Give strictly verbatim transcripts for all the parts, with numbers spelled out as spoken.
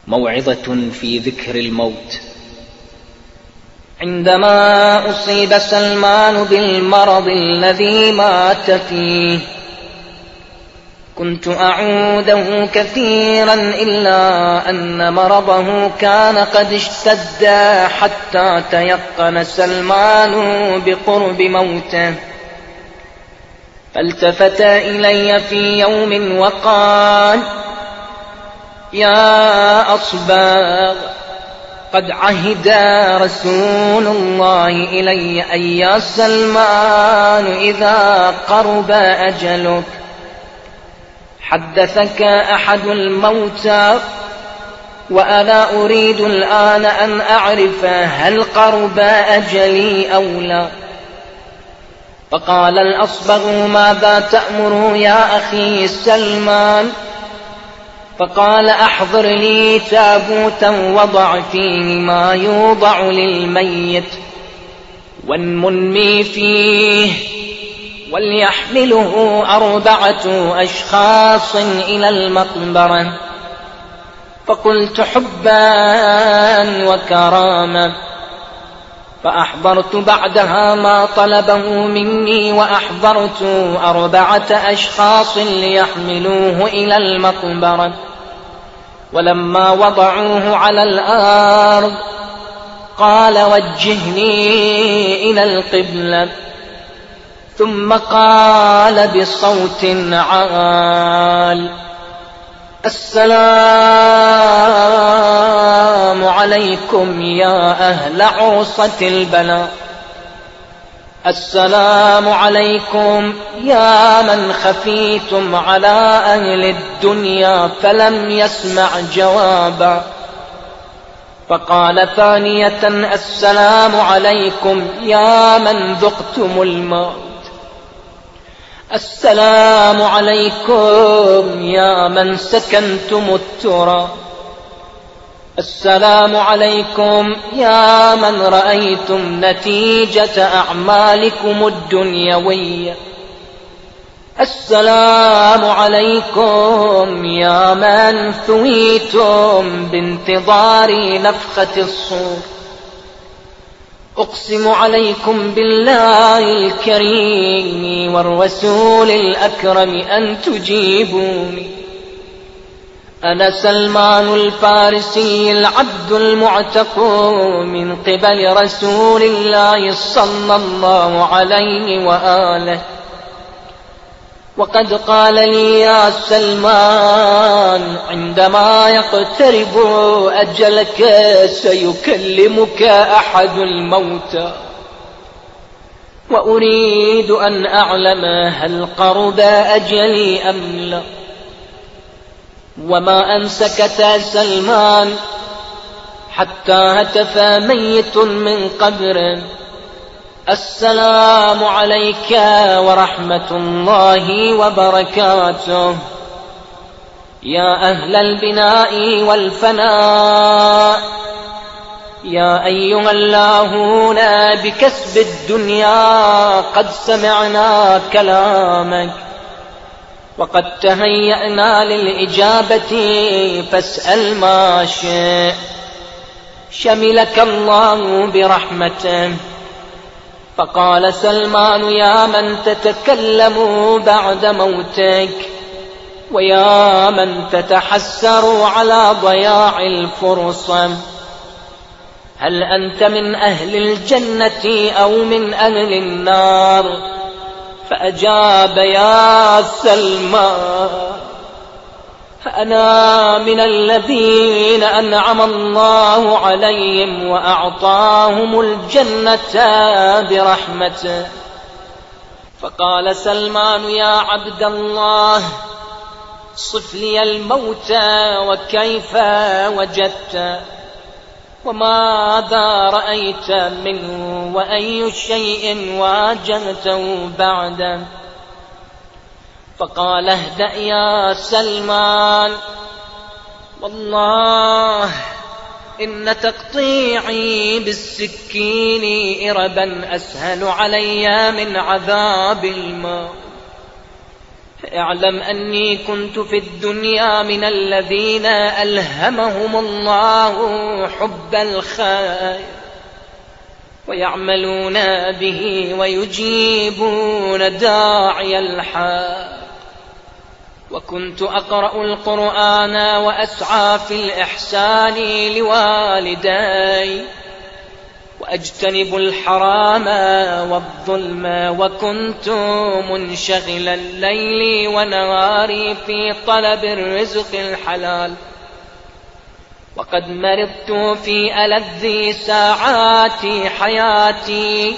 موعظة في ذكر الموت. عندما أصيب سلمان بالمرض الذي مات فيه كنت أعوده كثيرا، إلا أن مرضه كان قد اشتد حتى تيقن سلمان بقرب موته، فالتفت إلي في يوم وقال: يا أصباغ، قد عهد رسول الله إلي أن يا سلمان إذا قرب أجلك حدثك أحد الموتى، وأنا أريد الآن أن أعرف هل قرب أجلي أو لا. فقال الأصبغ: ماذا تأمر يا أخي سلمان؟ فقال: أحضر لي تابوتا وضع فيه ما يوضع للميت والمنمي فيه، وليحمله أربعة أشخاص إلى المقبرة. فقلت: حبا وكرامة. فأحضرت بعدها ما طلبه مني، وأحضرت أربعة أشخاص ليحملوه إلى المقبرة. ولما وضعوه على الأرض قال: وجهني إلى القبلة. ثم قال بصوت عال: السلام عليكم يا أهل عرصة البلاء، السلام عليكم يا من خفيتم على أهل الدنيا فلم يسمع جوابا. فقال ثانية: السلام عليكم يا من ذقتم الموت، السلام عليكم يا من سكنتم التراب، السلام عليكم يا من رأيتم نتيجة أعمالكم الدنيوية، السلام عليكم يا من ثويتم بانتظار نفخة الصور. أقسم عليكم بالله الكريم والرسول الأكرم أن تجيبوني. أنا سلمان الفارسي العبد المعتق من قبل رسول الله صلى الله عليه وآله. وقد قال لي يا سلمان: عندما يقترب أجلك سيكلمك أحد الموتى، وأريد أن أعلم هل قرب أجلي أم لا. وما أن سكت سلمان حتى هتف ميت من قبر: السلام عليك ورحمة الله وبركاته يا أهل البناء والفناء، يا أيها اللاهون بكسب الدنيا، قد سمعنا كلامك وقد تهيأنا للإجابة، فاسأل ما شئت. شملك الله برحمته. فقال سلمان: يا من تتكلم بعد موتك، ويا من تتحسر على ضياع الفرصة، هل أنت من أهل الجنة أو من أهل النار؟ فأجاب: يا سلمان، فأنا من الذين أنعم الله عليهم وأعطاهم الجنة برحمته. فقال سلمان: يا عبد الله، صف لي الموت وكيف وجدت، وماذا رأيت منه، وأي شيء واجهته بعده. فقال: اهدأ يا سلمان، والله إن تقطيعي بالسكين إربا أسهل علي من عذاب الموت. اعلم أني كنت في الدنيا من الذين ألهمهم الله حب الخير ويعملون به ويجيبون داعي الحق، وكنت أقرأ القرآن وأسعى في الإحسان لوالدي وأجتنب الحرام والظلم، وكنت منشغلا ليلي ونهاري في طلب الرزق الحلال، وقد مرضت في ألذ ساعات حياتي،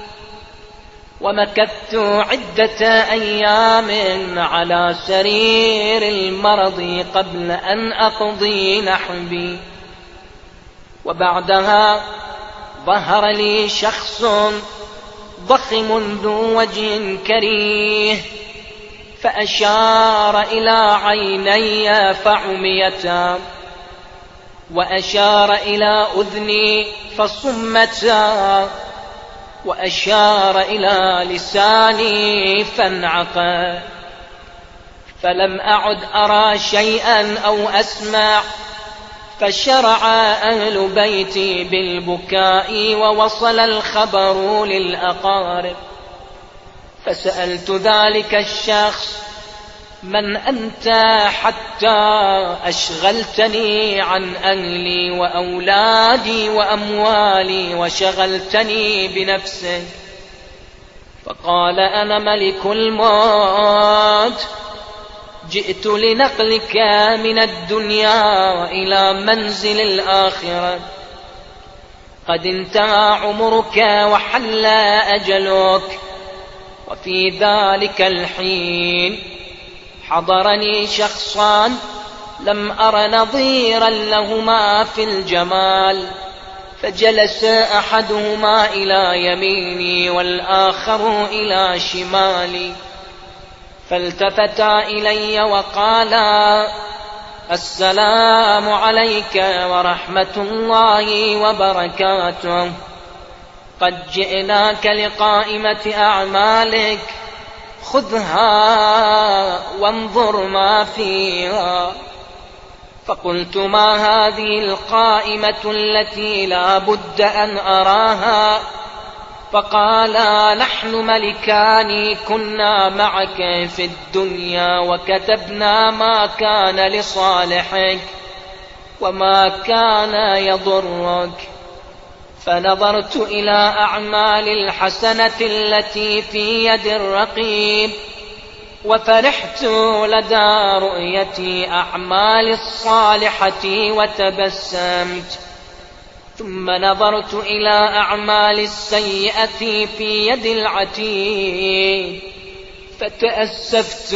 ومكثت عدة أيام على سرير المرض قبل أن أقضي نحبي. وبعدها ظهر لي شخص ضخم ذو وجه كريه، فأشار إلى عيني فعميتا، وأشار إلى أذني فصمتا، وأشار إلى لساني فانعقى، فلم أعد أرى شيئا أو أسمع. فشرع أهل بيتي بالبكاء ووصل الخبر للأقارب، فسألت ذلك الشخص: من أنت حتى أشغلتني عن أهلي وأولادي وأموالي وشغلتني بنفسك؟ فقال: أنا ملك الموت، جئت لنقلك من الدنيا إلى منزل الآخرة، قد انتهى عمرك وحل أجلك. وفي ذلك الحين حضرني شخصان لم أر نظيرا لهما في الجمال، فجلس أحدهما إلى يميني والآخر إلى شمالي، فالتفتا إلي وقالا: السلام عليك ورحمة الله وبركاته، قد جئناك لقائمة أعمالك، خذها وانظر ما فيها. فقلت: ما هذه القائمة التي لا بد أن أراها؟ فقالا: نحن ملكان كنا معك في الدنيا، وكتبنا ما كان لصالحك وما كان يضرك. فنظرت إلى أعمال الحسنة التي في يد الرقيب، وفرحت لدى رؤية أعمال الصالحة وتبسمت. ثم نظرت إلى أعمال السيئة في يد العتيد، فتأسفت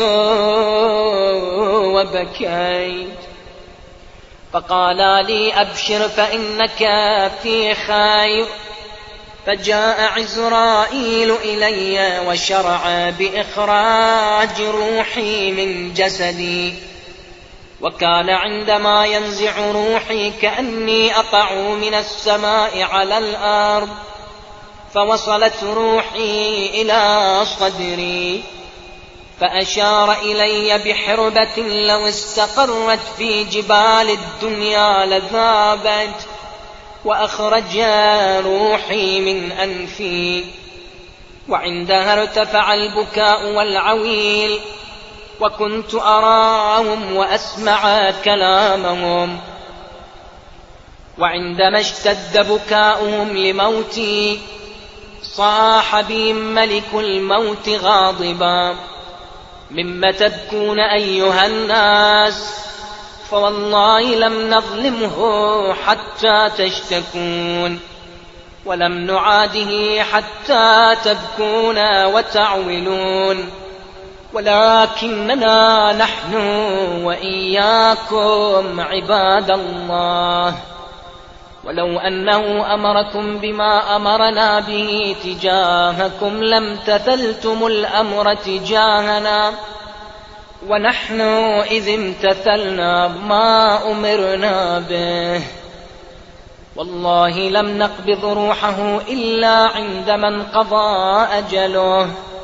وبكيت. فقالا لي: أبشر فإنك في خير. فجاء عزرائيل إلي وشرع بإخراج روحي من جسدي، وكان عندما ينزع روحي كأني أقع من السماء على الأرض، فوصلت روحي إلى صدري، فأشار إلي بحربة لو استقرت في جبال الدنيا لذابت، وأخرج روحي من أنفي. وعندها ارتفع البكاء والعويل، وكنت أراهم وأسمع كلامهم. وعندما اشتد بكاؤهم لموتي، صاح بي ملك الموت غاضبا: مما تبكون أيها الناس؟ فوالله لم نظلمه حتى تشتكون، ولم نعاده حتى تبكون وتعولون، ولكننا نحن وإياكم عباد الله. ولو أنه أمركم بما أمرنا به تجاهكم لامتثلتم الأمر تجاهنا، ونحن إذ امتثلنا ما أمرنا به. والله لم نقبض روحه إلا عندما انقضى أجله،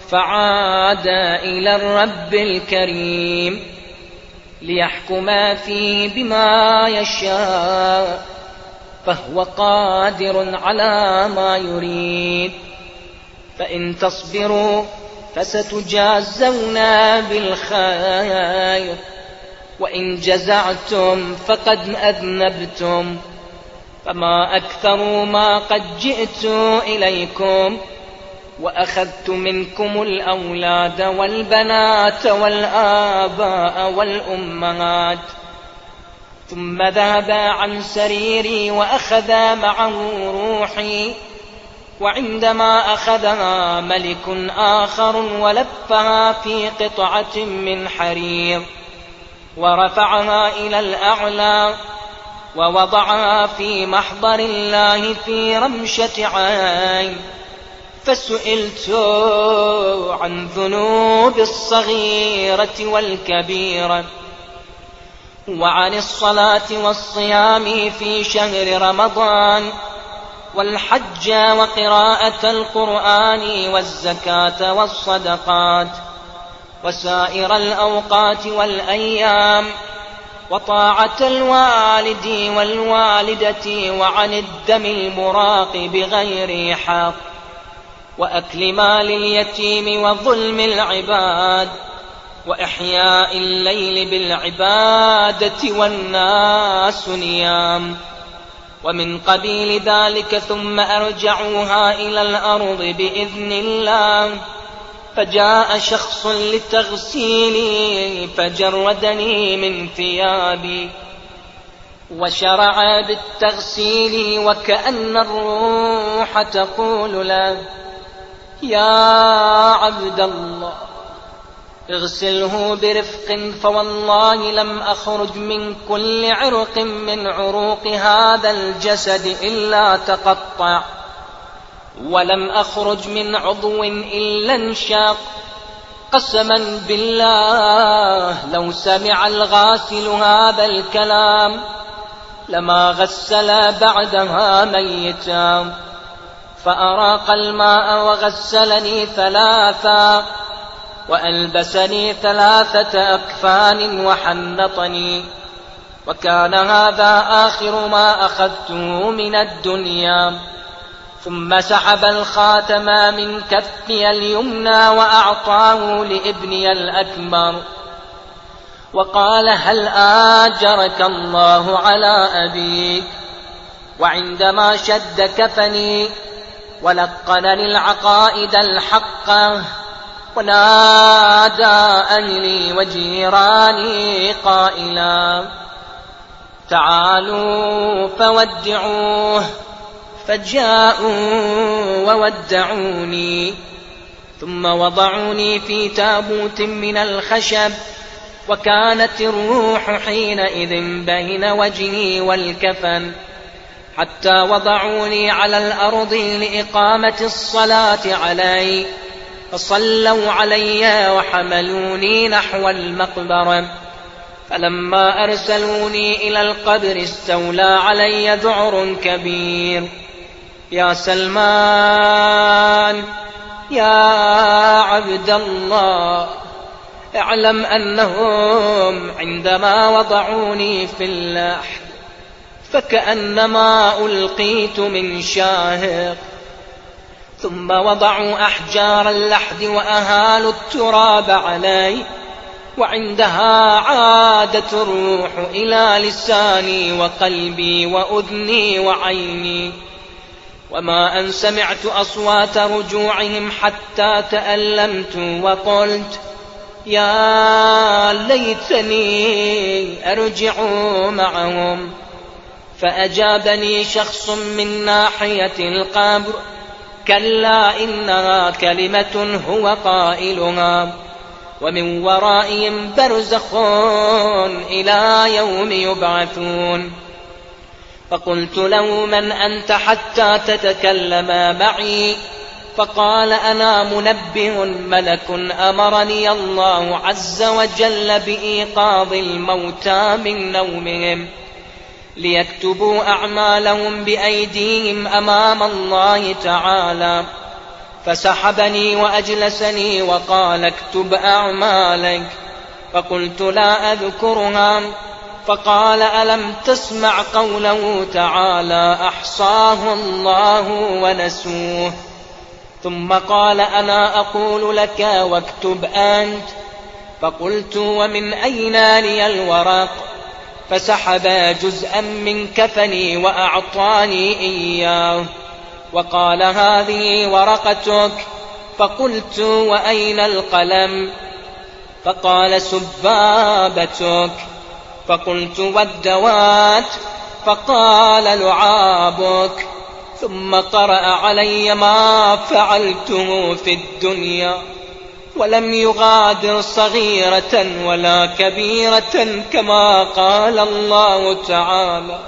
فعاد إلى الرب الكريم ليحكم فيه بما يشاء، فهو قادر على ما يريد. فإن تصبروا فستجازون بالخير، وإن جزعتم فقد أذنبتم. فما أكثر ما قد جئت إليكم وأخذت منكم الأولاد والبنات والآباء والأمهات، ثم ذهب عن سريري وأخذ معه روحي، وعندما أخذها ملك آخر ولفها في قطعة من حرير ورفعها إلى الأعلى ووضعها في محضر الله في رمشة عين. فسئلت عن ذنوب الصغيرة والكبيرة، وعن الصلاة والصيام في شهر رمضان، والحج وقراءة القرآن والزكاة والصدقات وسائر الأوقات والأيام، وطاعة الوالد والوالدة، وعن الدم المراق بغير حق، وأكل مال اليتيم وظلم العباد، وإحياء الليل بالعبادة والناس نيام، ومن قبيل ذلك. ثم أرجعوها إلى الأرض بإذن الله. فجاء شخص لتغسيلي فجردني من ثيابي وشرع بالتغسيل، وكأن الروح تقول له: يا عبد الله اغسله برفق، فوالله لم أخرج من كل عرق من عروق هذا الجسد إلا تقطع، ولم أخرج من عضو إلا انشق. قسما بالله لو سمع الغاسل هذا الكلام لما غسل بعدها ميتا. فأراق الماء وغسلني ثلاثا، وألبسني ثلاثة أكفان وحنطني، وكان هذا آخر ما أخذته من الدنيا. ثم سحب الخاتم من كفي اليمنى وأعطاه لابني الأكبر، وقال: هل آجرك الله على أبيك؟ وعندما شد كفني ولقنني العقائد الحقة، ونادى أهلي وجيراني قائلا: تعالوا فودعوه. فجاءوا وودعوني، ثم وضعوني في تابوت من الخشب، وكانت الروح حينئذ بين وجهي والكفن، حتى وضعوني على الأرض لإقامة الصلاة علي، فصلوا علي وحملوني نحو المقبرة. فلما أرسلوني إلى القبر استولى علي ذعر كبير. يا سلمان يا عبد الله، اعلم أنهم عندما وضعوني في اللحد فكأنما ألقيت من شاهق، ثم وضعوا أحجار اللحد وأهالوا التراب علي، وعندها عادت الروح إلى لساني وقلبي وأذني وعيني، وما أن سمعت أصوات رجوعهم حتى تألمت وقلت: يا ليتني أرجع معهم. فأجابني شخص من ناحية القبر: كلا، إنها كلمة هو قائلها، ومن ورائهم برزخ إلى يوم يبعثون. فقلت له: من أنت حتى تتكلم معي؟ فقال: أنا منبه ملك أمرني الله عز وجل بإيقاظ الموتى من نومهم ليكتبوا أعمالهم بأيديهم أمام الله تعالى، فسحبني وأجلسني وقال اكتب أعمالك، فقلت لا أذكرها، فقال ألم تسمع قوله تعالى أحصاه الله ونسوه؟ ثم قال أنا أقول لك واكتب أنت، فقلت ومن أين لي الورق؟ فسحب جزءا من كفني وأعطاني إياه وقال هذه ورقتك، فقلت وأين القلم؟ فقال سبابتك، فقلت والدوات؟ فقال لعابك، ثم قرأ علي ما فعلته في الدنيا ولم يغادر صغيرة ولا كبيرة كما قال الله تعالى،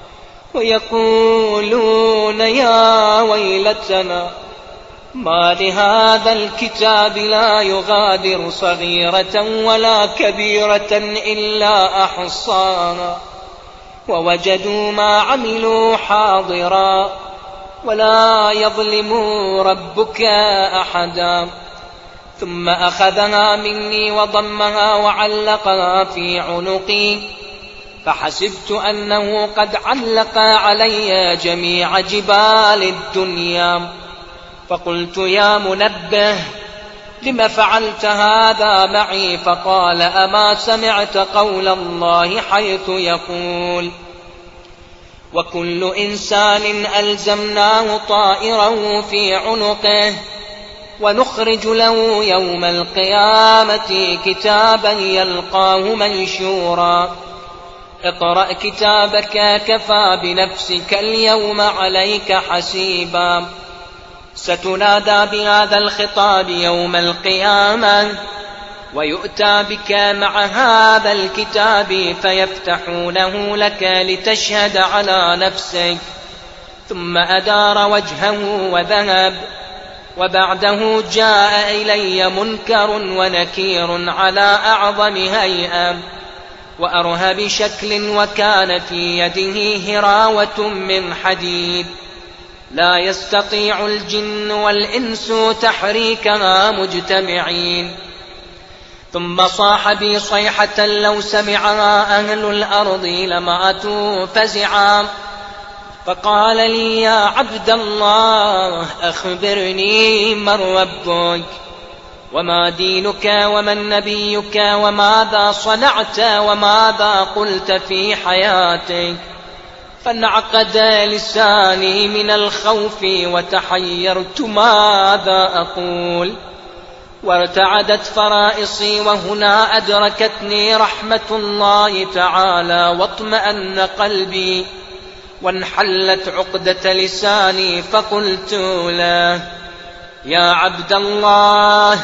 ويقولون يا ويلتنا ما لهذا الكتاب لا يغادر صغيرة ولا كبيرة إلا أحصاها ووجدوا ما عملوا حاضرا ولا يظلم ربك أحدا. ثم أخذها مني وضمها وعلقها في عنقي، فحسبت أنه قد علق علي جميع جبال الدنيا، فقلت يا منبه لم فعلت هذا معي؟ فقال أما سمعت قول الله حيث يقول وكل إنسان ألزمناه طائره في عنقه ونخرج له يوم القيامة كتابا يلقاه منشورا، اقرأ كتابك كفى بنفسك اليوم عليك حسيبا. ستنادى بهذا الخطاب يوم القيامة ويؤتى بك مع هذا الكتاب فيفتحونه لك لتشهد على نفسك. ثم أدار وجهه وذهب، وبعده جاء إلي منكر ونكير على أعظم هيئة وأرهب شكل، وكان في يده هراوة من حديد لا يستطيع الجن والإنس تحريكها مجتمعين. ثم صاح بي صيحة لو سمعها أهل الأرض لماتوا فزعا، فقال لي يا عبد الله أخبرني من ربك وما دينك ومن نبيك وماذا صنعت وماذا قلت في حياتك؟ فانعقد لساني من الخوف وتحيرت ماذا أقول، وارتعدت فرائصي، وهنا أدركتني رحمة الله تعالى واطمأن قلبي وانحلت عقدة لساني، فقلت له يا عبد الله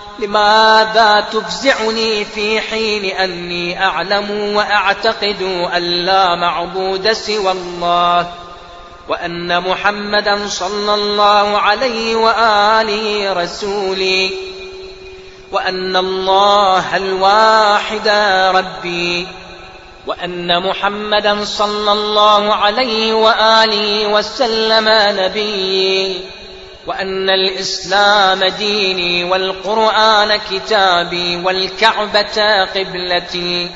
لماذا تفزعني في حين أني أعلم وأعتقد أن لا معبود سوى الله وأن محمدا صلى الله عليه وآله رسولي وأن الله الواحد ربي وأن محمدا صلى الله عليه وآله وسلم نبيي وأن الإسلام ديني والقرآن كتابي والكعبة قبلتي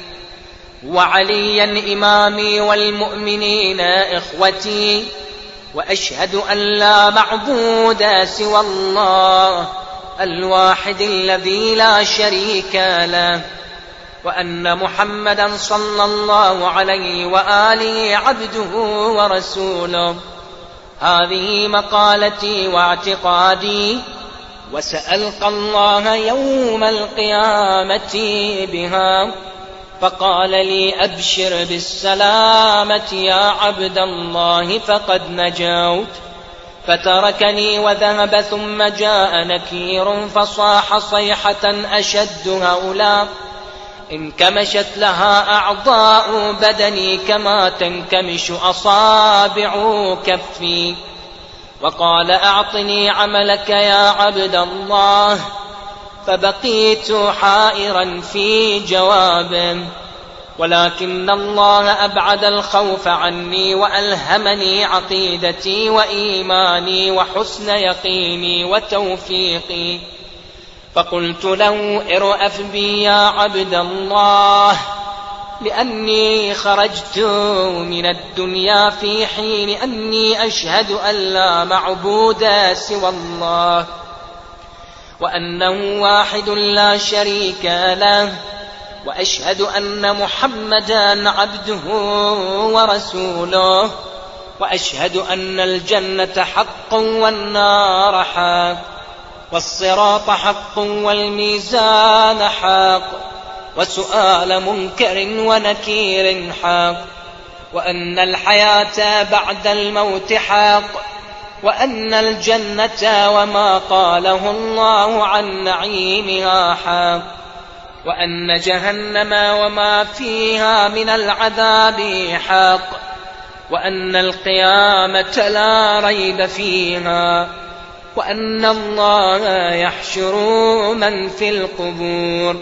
وعليا إمامي والمؤمنين إخوتي، وأشهد أن لا معبود سوى الله الواحد الذي لا شريك له، وأن محمدا صلى الله عليه وآله عبده ورسوله. هذه مقالتي واعتقادي، وسألقى الله يوم القيامة بها. فقال لي أبشر بالسلامة يا عبد الله فقد نجوت، فتركني وذهب. ثم جاء نكير فصاح صيحة أشد هؤلاء انكمشت لها أعضاء بدني كما تنكمش أصابع كفي، وقال أعطني عملك يا عبد الله. فبقيت حائرا في جوابه، ولكن الله أبعد الخوف عني وألهمني عقيدتي وإيماني وحسن يقيني وتوفيقي. فقلت له ارأف بي يا عبد الله، لأني خرجت من الدنيا في حين أني أشهد أن لا معبود سوى الله، وأنه واحد لا شريك له، وأشهد أن محمدا عبده ورسوله، وأشهد أن الجنة حق والنار حق، والصراط حق والميزان حق، وسؤال منكر ونكير حق، وأن الحياة بعد الموت حق، وأن الجنة وما قاله الله عن نعيمها حق، وأن جهنم وما فيها من العذاب حق، وأن القيامة لا ريب فيها، وأن الله يحشر من في القبور.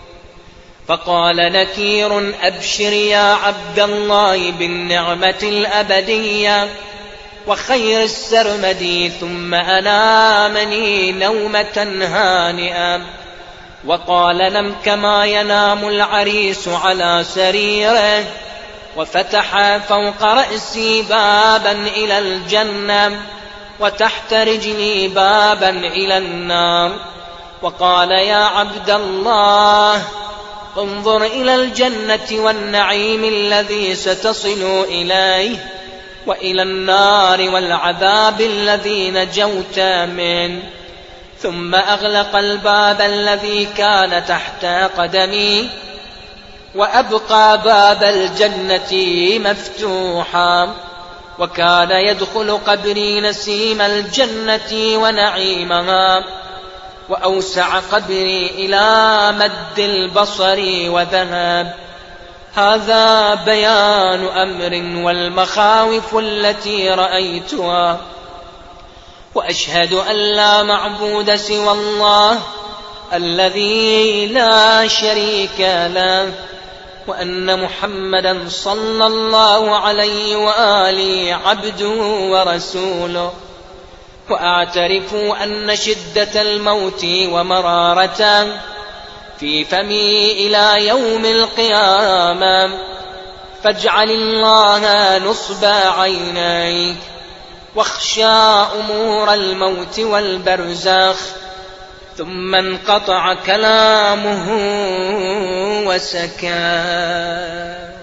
فقال نكير أبشر يا عبد الله بالنعمة الأبدية وخير السرمدي، ثم أنامني نومة هانئة. وقال نم كما ينام العريس على سريره، وفتح فوق رأسي بابا إلى الجنة، وتحت رجلي بابا إلى النار. وقال يا عبد الله انظر إلى الجنة والنعيم الذي ستصل إليه، وإلى النار والعذاب الذي نجوت منه. ثم أغلق الباب الذي كان تحت قدمي، وأبقى باب الجنة مفتوحا، وكان يدخل قبري نسيم الجنة ونعيمها، وأوسع قبري إلى مد البصر وذهب. هذا بيان أمر والمخاوف التي رأيتها، وأشهد أن لا معبود سوى الله الذي لا شريك له، وأن محمدا صلى الله عليه وآله عبده ورسوله. وأعترف أن شدة الموت ومرارته في فمي إلى يوم القيامة، فاجعل الله نصب عينيك، واخشى أمور الموت والبرزخ. ثم انقطع كلامه وسكت.